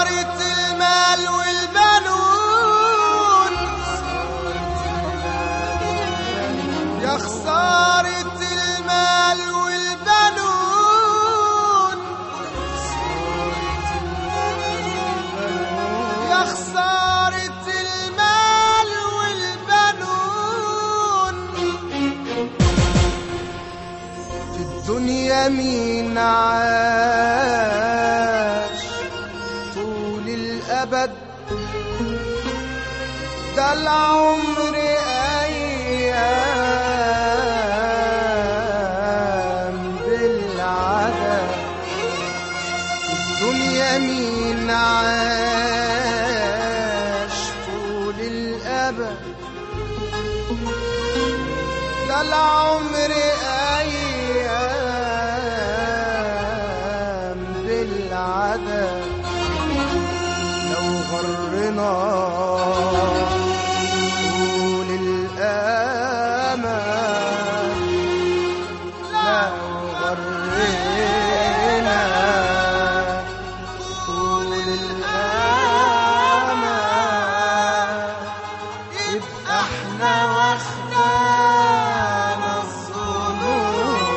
خسارة المال والبنون، يا خسارة المال والبنون، يا خسارة المال والبنون. في الدنيا مين عاش طول الأبد؟ ده العمر أيام بالعدد. الدنيا مين عاش طول الأبد؟ ده العمر أيام بالعدد. لو غرنا طول الأمان، لو غرنا طول الأمان، يبقى احنا واخدانا الظنون.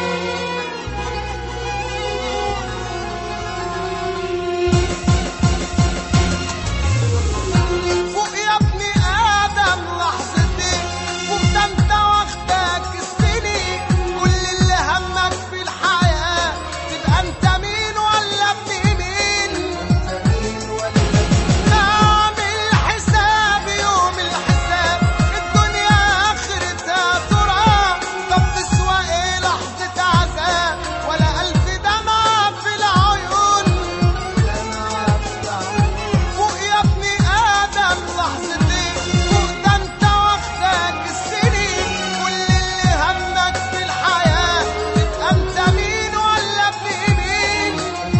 فوق يا ابن آدم لحظتين، فوق ده انت واخدك السنين. كل اللي همك في الحياة تبقى انت مين ولا ابن مين. اعمل حساب يوم الحساب، الدنيا آخرتها تراب. طب تسوى ايه لحظة عذاب ولا ألف دمعة في العيون؟ فوق يا ابن آدم لحظتين، فوق ده انت واخدك السنين. كل اللي همك في الحياة تبقى انت مين ولا ابن مين.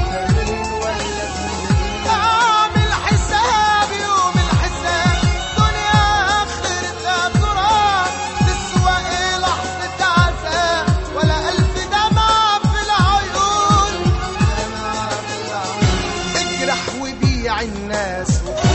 اعمل حساب يوم الحساب، الدنيا آخرتها تراب. تسوى ايه لحظة عذاب ولا ألف دمعة في العيون؟ اجرح وبيع الناس